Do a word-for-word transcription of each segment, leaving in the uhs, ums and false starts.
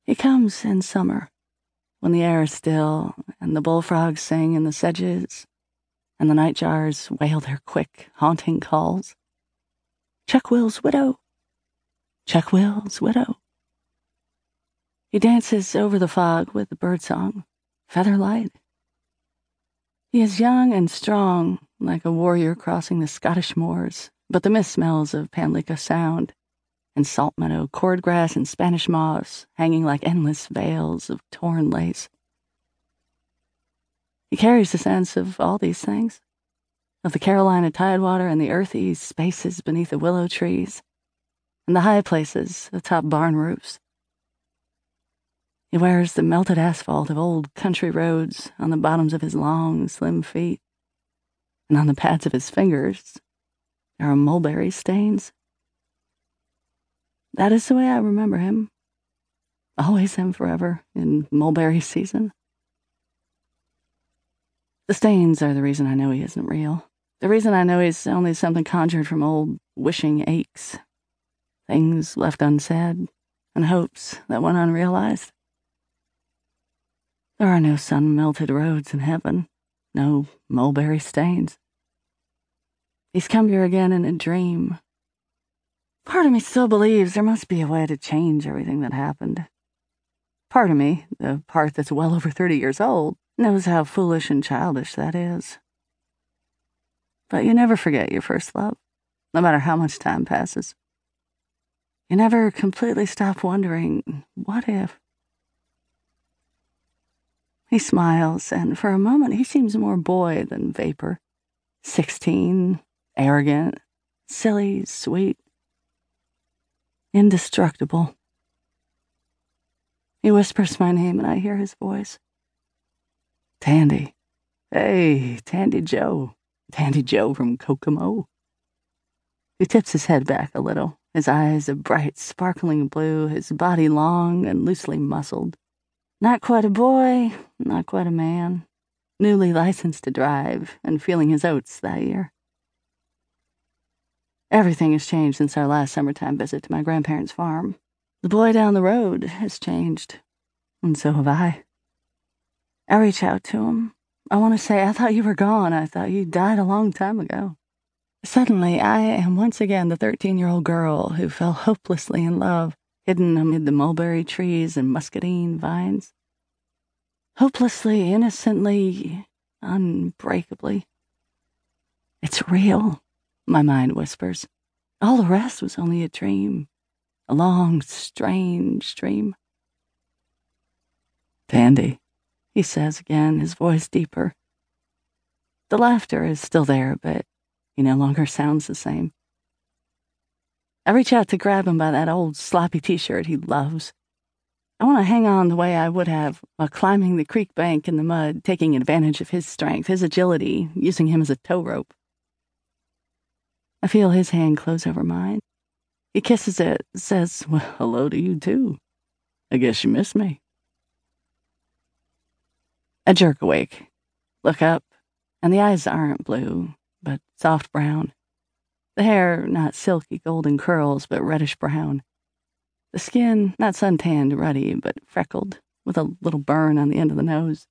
He comes in summer, when the air is still, and the bullfrogs sing in the sedges, and the nightjars wail their quick, haunting calls. Chuck Will's widow! Chuck Will's widow! He dances over the fog with the birdsong, feather light. He is young and strong, like a warrior crossing the Scottish moors, but the mist smells of Pamlico Sound, and salt meadow, cordgrass, and Spanish moss hanging like endless veils of torn lace. He carries the sense of all these things, of the Carolina tidewater and the earthy spaces beneath the willow trees, and the high places atop barn roofs. He wears the melted asphalt of old country roads on the bottoms of his long, slim feet, and on the pads of his fingers there are mulberry stains. That is the way I remember him. Always and forever in mulberry season. The stains are the reason I know he isn't real. The reason I know he's only something conjured from old wishing aches. Things left unsaid, and hopes that went unrealized. There are no sun-melted roads in heaven, no mulberry stains. He's come here again in a dream. Part of me still believes there must be a way to change everything that happened. Part of me, the part that's well over thirty years old, knows how foolish and childish that is. But you never forget your first love, no matter how much time passes. You never completely stop wondering, what if? He smiles, and for a moment he seems more boy than vapor. Sixteen, arrogant, silly, sweet, indestructible. He whispers my name, and I hear his voice. Tandy. Hey, Tandy Joe. Tandy Joe from Kokomo. He tips his head back a little, his eyes a bright, sparkling blue, his body long and loosely muscled. Not quite a boy, not quite a man. Newly licensed to drive, and feeling his oats that year. Everything has changed since our last summertime visit to my grandparents' farm. The boy down the road has changed, and so have I. I reach out to him. I want to say, I thought you were gone. I thought you died a long time ago. Suddenly, I am once again the thirteen-year-old girl who fell hopelessly in love, hidden amid the mulberry trees and muscadine vines. Hopelessly, innocently, unbreakably. It's real, my mind whispers. All the rest was only a dream. A long, strange dream. Tandy, he says again, his voice deeper. The laughter is still there, but he no longer sounds the same. I reach out to grab him by that old sloppy t-shirt he loves. I want to hang on the way I would have while climbing the creek bank in the mud, taking advantage of his strength, his agility, using him as a tow rope. I feel his hand close over mine. He kisses it, says, well, hello to you too. I guess you miss me. I jerk awake, look up, and the eyes aren't blue, but soft brown. The hair, not silky golden curls, but reddish brown. The skin, not suntanned ruddy, but freckled, with a little burn on the end of the nose.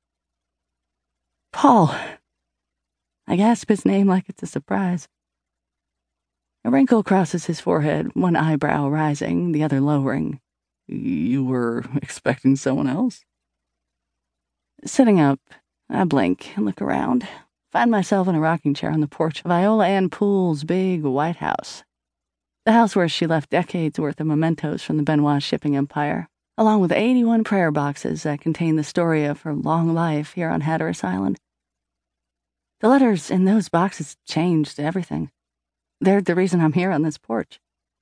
Paul! I gasp his name like it's a surprise. A wrinkle crosses his forehead, one eyebrow rising, the other lowering. You were expecting someone else? Sitting up, I blink and look around. Find myself in a rocking chair on the porch of Iola Ann Poole's big white house. The house where she left decades' worth of mementos from the Benoit shipping empire, along with eighty-one prayer boxes that contain the story of her long life here on Hatteras Island. The letters in those boxes changed everything. They're the reason I'm here on this porch.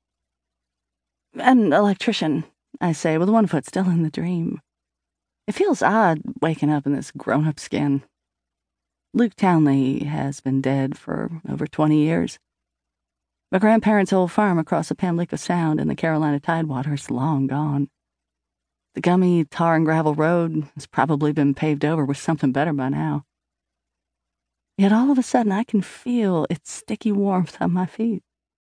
An electrician, I say, with one foot still in the dream. It feels odd waking up in this grown-up skin. Luke Townley has been dead for over twenty years. My grandparents' old farm across the Pamlico Sound and the Carolina tidewater is long gone. The gummy tar and gravel road has probably been paved over with something better by now. Yet all of a sudden I can feel its sticky warmth on my feet.